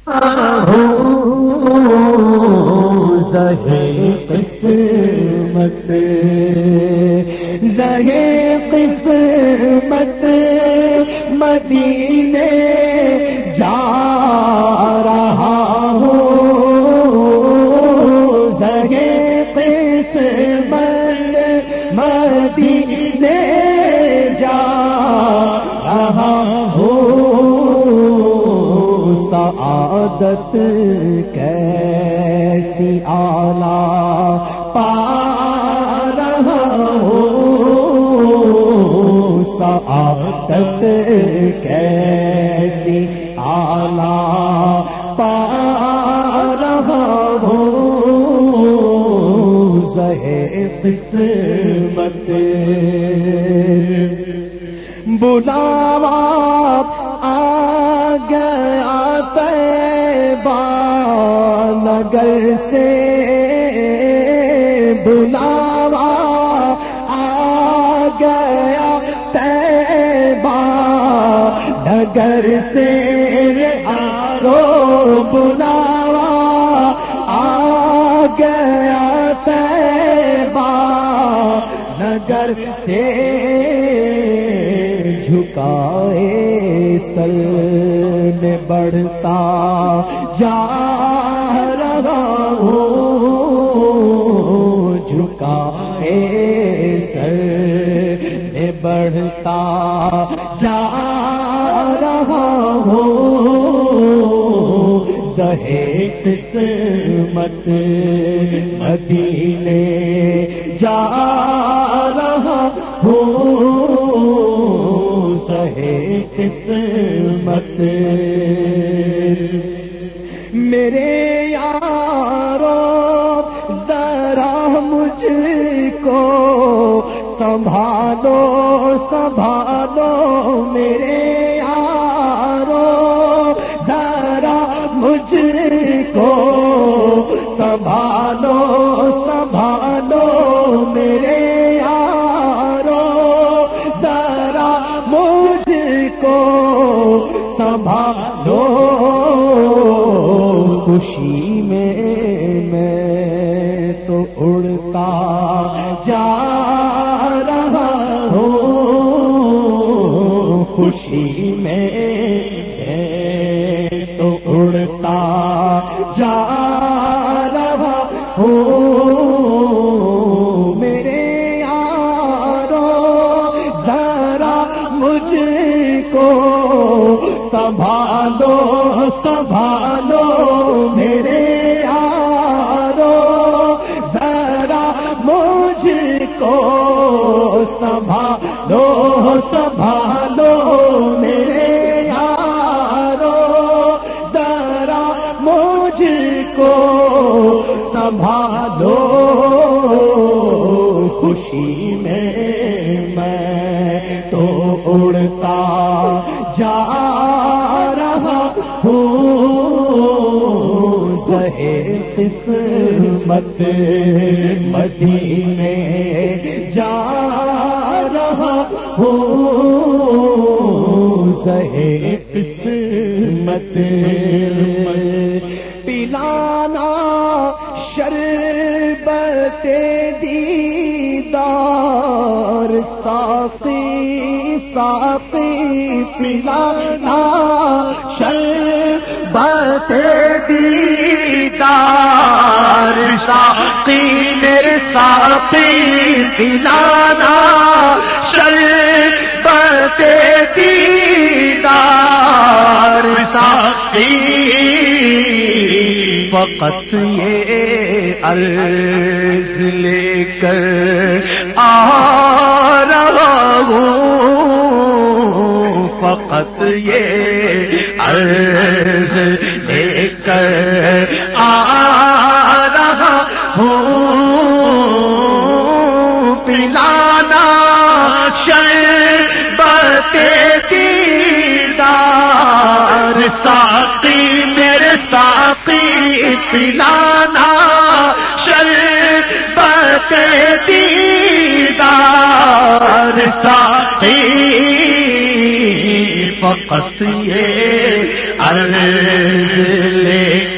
زہے قسمت زہے قسمت مدینے جا رہا ہوں، زہے قسمت مدینے جا رہا ہوں، سعادت کیسی اعلیٰ پا رہا ہوں، سعادت کیسی اعلیٰ پا رہا ہوں، زہے قسمت بلاوا آ گیا طیبہ نگر سے، بلاوا آ گیا طیبہ نگر سے، آرو بلاوا آ گیا طیبہ نگر سے، جھکائے سر میں بڑھتا جا رہا ہوں، جھکائے سر میں بڑھتا جا رہا ہوں، زہے قسمت مدینے جا رہا ہوں، زہے قسمت میرے یارو ذرا مجھ کو سنبھالو سنبھالو، میرے یارو ذرا مجھ کو سنبھالو سنبھالو، میرے یارو ذرا مجھ کو سنبھالو، خوشی میں تو اڑتا جا رہا ہوں، خوشی میں تو اڑتا جا رہا ہوں، میرے یارو ذرا مجھ کو سنبھالو سنبھالو، میرے یارو ذرا مجھ کو سنبھالو سنبھالو، میرے یارو ذرا مجھ کو سنبھالو، خوشی میں تو اڑتا جا رہا ہوں، زہے قسمت مدینے جا رہا ہوں، زہے قسمت پلانا شربت دیدار ساقی ساقی، پلانا شربت دیدار ساقی میرے ساقی، پلانا شربت دیدار ساقی، فقط یہ عرض لے کر آ رہا ہوں، فقط یہ عرض لے کر آ رہا ہوں، پلانا شربت دیدار ساقی میرے ساقی، پلانا شربت دیدار ساقی، فقط یہ عرض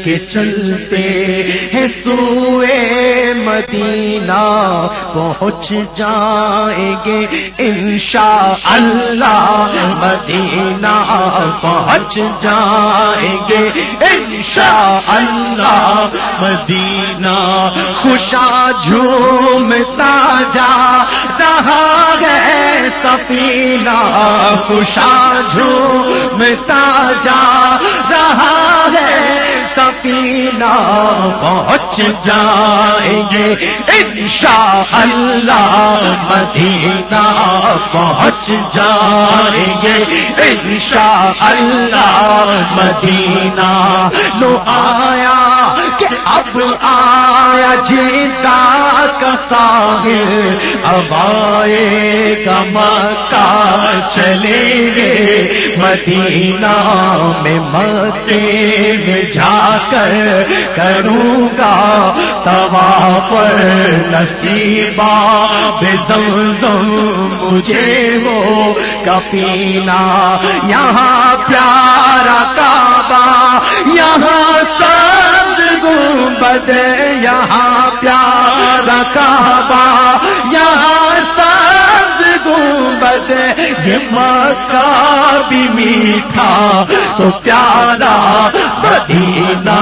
کے چلتے ہیں سوئے مدینہ پہنچ جائیں گے انشاءاللہ مدینہ پہنچ جائیں گے انشاءاللہ مدینہ خوشا جھومتا جا رہا ہے سفینہ خوشا جھومتا جا رہا ہے سفینہ پہنچ جائیں گے انشاءاللہ مدینہ پہنچ جائیں گے انشاءاللہ مدینہ لو آیا کہ اب آیا جیتا کا ساحل اب آئے گا مکہ چلیں گے مدینہ میں مکے میں جا کر کروں گا طواف نصیبہ بے زمزم مجھے وہ کا پینا یہاں پیارا کعبہ یہاں سبز گنبد یہاں پیارا کعبہ یہاں سبز گنبد یہ مکہ بھی میٹھا تو پیارا مدینہ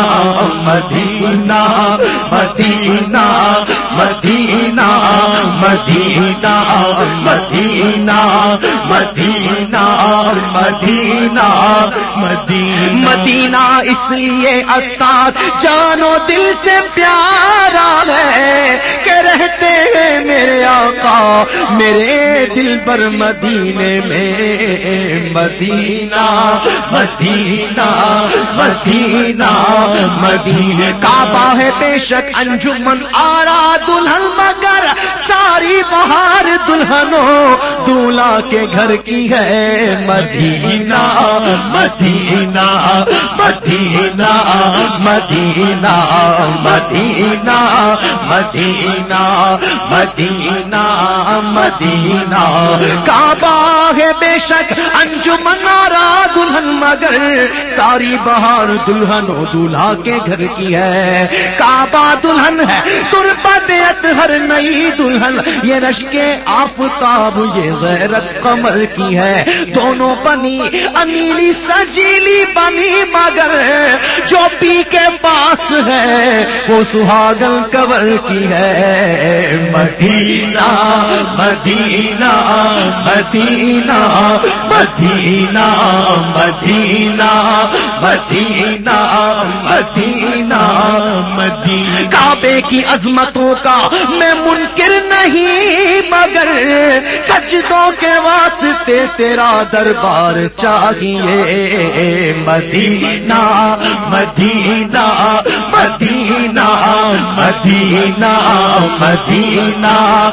مدینہ مدینہ مدینہ مدینہ مدینہ مدینہ مدینہ مدینہ مدینہ اس لیے عطار جانو دل سے پیارا ہے کہ رہتے ہیں میرے آقا میرے دل پر مدینے میں مدینہ مدینہ مدینہ مدینہ کعبہ ہے بے شک انجمن آرا دلہن مگر ساری بہار دلہنوں دولہا کے گھر کی ہے مدینہ مدینہ مدینہ مدینہ مدینہ مدینہ مدینہ مدینہ کعبہ ہے بے شک انجمن آرا دلہن مگر ساری بہار دلہنوں دولہا کے گھر کی ہے کعبہ دلہن ہے تربت اطہر نئی دلہن یہ رشک آفتاب یہ غیرت قمر کی ہے دونوں بنی انیلی سجیلی بنی مگر جو پی کے پاس ہے وہ سہاگن کور کی ہے مدینہ مدینہ مدینہ مدینہ مدینہ مدینہ مدینہ مدینہ کعبے کی عظمتوں کا میں منکر نہیں مگر سجدوں کے واسطے تیرا دربار چاہیے مدینہ مدینہ مدینہ مدینہ مدینہ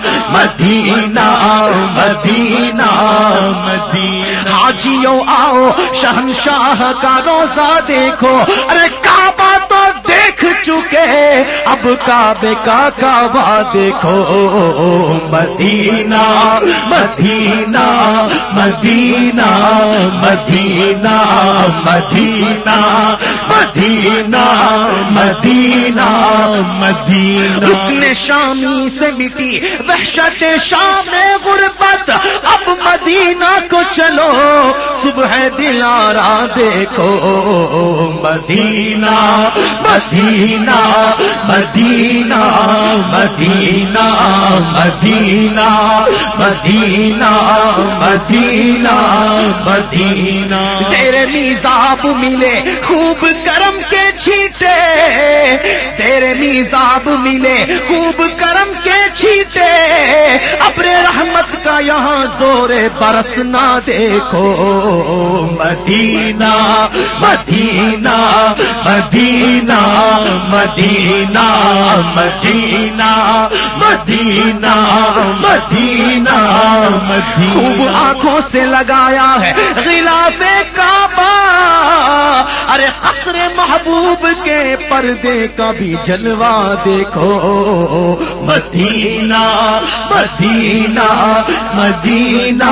مدینہ مدینہ مدینہ حاجیوں آؤ شہنشاہ کا روزہ دیکھو ارے کعبہ تو دیکھ چکے اب کعبے کا کعبہ دیکھو مدینہ مدینہ مدینہ مدینہ مدینہ مدینہ مدینہ مدینہ رکن شامی سے مٹی وحشت شام غربت اب مدینہ کو چلو صبح دلارا دیکھو مدینہ مدینہ مدینہ مدینہ مدینہ مدینہ مدینہ مدینہ زیر میزاب ملے خوب کرم کے چھیٹے تیرے میزاب ملے خوب کرم کے چھیٹے ابر رحمت کا یہاں زور برسنا دیکھو مدینہ مدینہ مدینہ مدینہ مدینہ مدینہ مدینہ مدینہ خوب آنکھوں سے لگایا ہے غلاف کعبہ ارے قصر محبوب کے پردے کا بھی جلوہ دیکھو مدینہ مدینہ مدینہ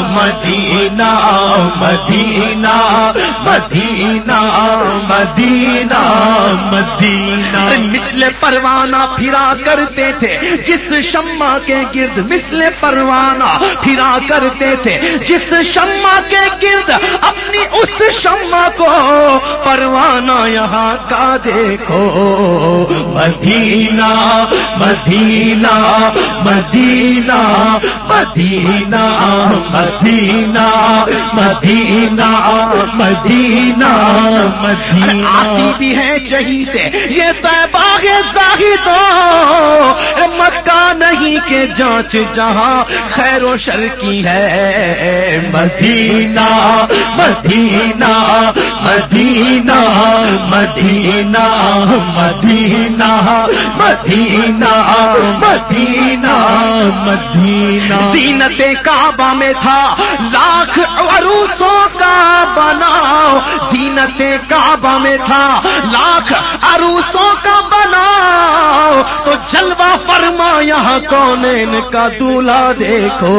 مدینہ مدینہ مدینہ مدینہ مدینہ مدینہ. مثل پروانہ پھرا کرتے تھے جس شمع کے گرد، مثل پروانہ پھرا کرتے تھے جس شمع کے گرد، اپنی اس شمع کو پروانہ یہاں کا دیکھو. مدینہ مدینہ مدینہ مدینہ مدینہ مدینہ مدینہ مدینہ. آسی بھی ہے چہیتے یہ طیبہ زاہدو، مکہ نہیں کہ جانچ جہاں خیر و شر کی ہے. مدینہ مدینہ مدینہ مدینہ مدینہ مدینہ مدینہ مدینہ. زینت کعبہ میں تھا لاکھ عروسوں کا بناؤ، زینت کعبہ میں تھا لاکھ عروسوں کا بناؤ، تو جلوہ فرما یہاں کونین کا دولہا دیکھو.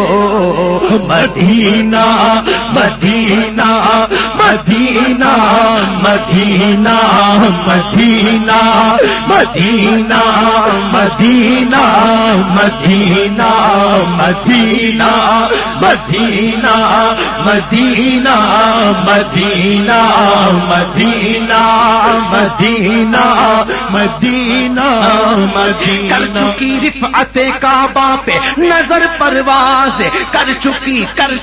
مدینہ مدینہ مدینہ مدینہ مدینہ مدینہ مدینہ مدینہ مدینہ مدینہ مدینہ مدینہ مدینہ مدینہ مدینہ مدینہ. کر چکی رفعت کعبہ پہ نظر پرواز، کر چکی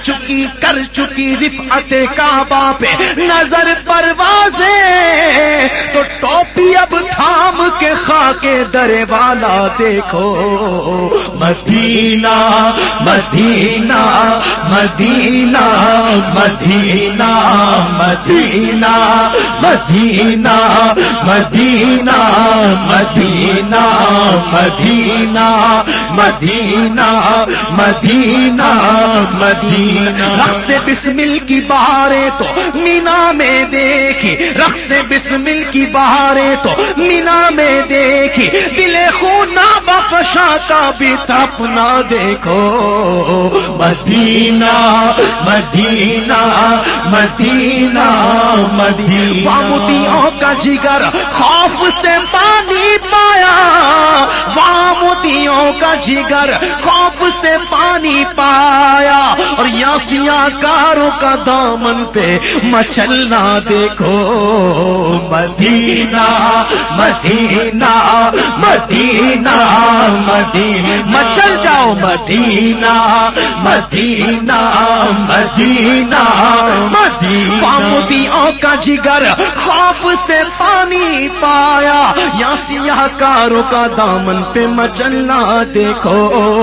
رفعت کعبہ پہ نظر پرواز، تو ٹوپی اب تھام کے خاک در والا دیکھو. مدینہ مدینہ مدینہ مدینہ مدینہ مدینہ مدینہ مدینہ مدینہ مدینہ مدینہ مدینہ. رقص بسمل کی بہاریں تو مینا میں دیکھی، رقص بسمل کی بہاریں تو مینا میں دیکھی، دل خونا بخشا کا بھی تپنا دیکھو. مدینہ مدینہ مدینہ مدینہ. وامدیوں کا جگر خوف سے پانی پایا، وامدیوں کا جگر خوف سے پانی پایا، اور یاسیاں کاروں کا دامن پہ مچلنا دیکھو. مدینہ مدینہ مدینہ مدینہ. مچل جاؤ مدینہ مدینہ مدینہ مدینہ. وامدیوں کا جگر خوف سے پانی پایا، یاسیاں کاروں کا دامن پہ مچلنا دیکھو.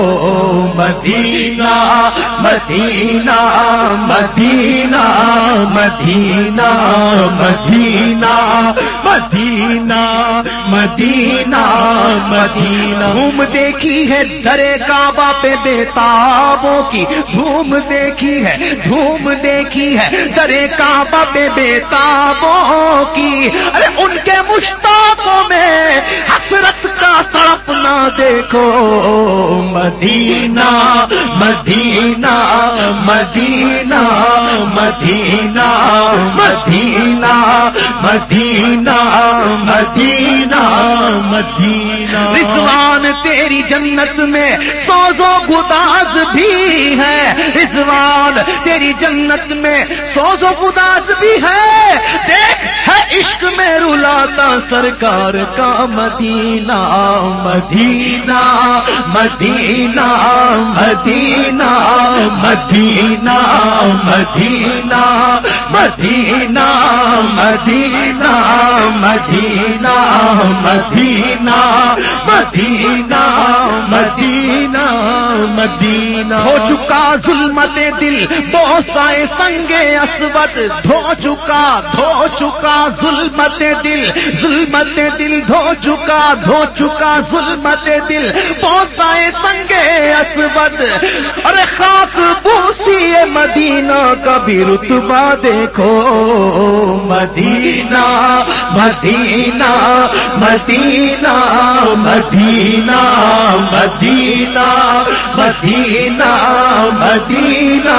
مدینہ مدینہ مدینہ مدینہ مدینہ مدینہ مدینہ مدینہ. دھوم دیکھی ہے درے کعبہ پہ بیتابوں کی، دھوم دیکھی ہے، دھوم دیکھی ہے درے کعبہ پہ بیتابوں کی. ارے ان کے مشتاقوں میں حسرت کا تڑپنا دیکھو. مدینہ مدینہ مدینہ مدینہ مدینہ مدینہ مدینہ مدینہ. رضوان تیری جنت میں سوز و گداز بھی ہے، رضوان تیری جنت میں سوز و گداز بھی ہے. دیکھ ہے عشق میں رلاتا سرکار کا مدینہ. مدینہ مدینہ مدینہ مدینہ مدینہ مدینہ مدینہ مدینہ مدینہ مدینہ مدینہ مدینہ. ہو چکا ظلمت دل بوسائے سنگ اسود، دھو چکا ظلمت دل، ظلمت دل دھو چکا ظلمت دل بوسائے سنگ اسود. ارے خاک بوسی مدینہ کا بھی رتبہ دیکھو. مدینہ مدینہ مدینہ مدینہ مدینہ مدینہ مدینہ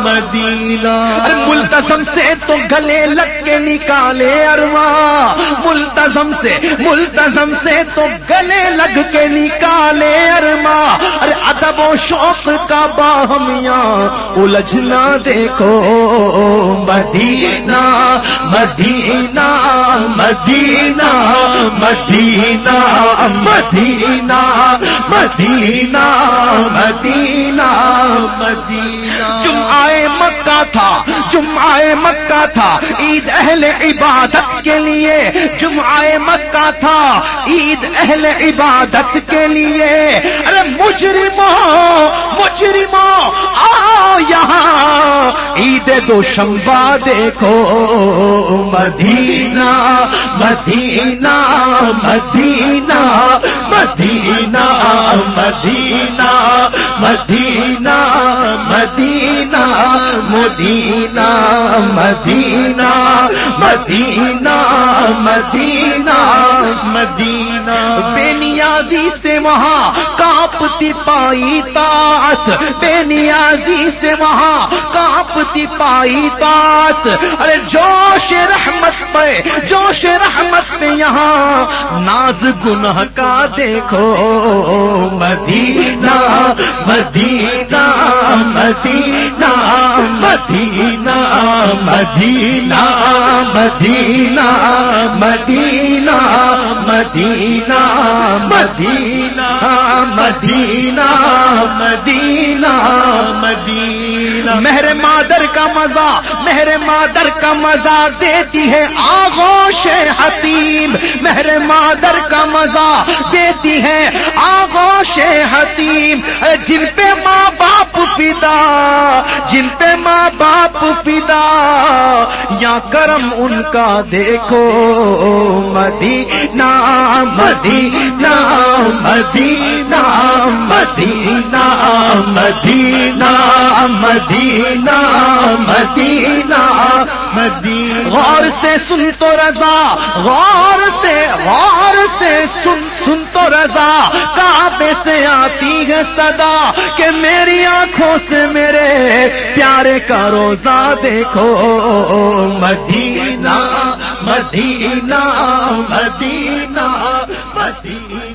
مدینہ. ملتزم سے تو گلے لگ کے نکالے ارواں، ملتزم سے تو گلے لگ کے نکالے ارما. ارے ادب و شوق کا باہمیاں الجھنا دیکھو. مدینہ مدینہ مدینہ مدینہ مدینہ مدینہ مدینہ مدینہ. جمعہ مکہ تھا عید اہل عبادت کے لیے. جمعہ مکہ تھا عید اہل عبادت کے لیے. ارے مجرموں آؤ یہاں عید دوشنبہ دیکھو. مدینہ مدینہ مدینہ مدینہ مدینہ مدینہ مدینہ مدینہ مدینہ مدینہ مدینہ مدینہ. بے نیازی سے وہاں کانپتی پائی طاعت. بے نیازی سے وہاں کانپتی پائی طاعت. ارے جوش رحمت پہ یہاں ناز گناہ کا دیکھو. مدینہ مدینہ مدینہ مدینہ مدینہ مدینہ مدینہ مدینہ مدینہ مدینہ مدینہ مدینہ. مہر مادر کا مزہ دیتی ہے آغوش حتیم. مہر مادر کا مزہ دیتی ہے آغوش حتیم. جن پہ ماں باپ فدا یا کرم ان کا دیکھو. مدینہ مدینہ مدینہ مدینہ مدینہ مدینہ مدینہ مدینہ. غور سے سن تو رضا سن تو رضا کعبے سے آتی ہے صدا کہ میری آنکھوں سے میرے پیارے کا روزہ دیکھو. مدینہ مدینہ مدینہ مدینہ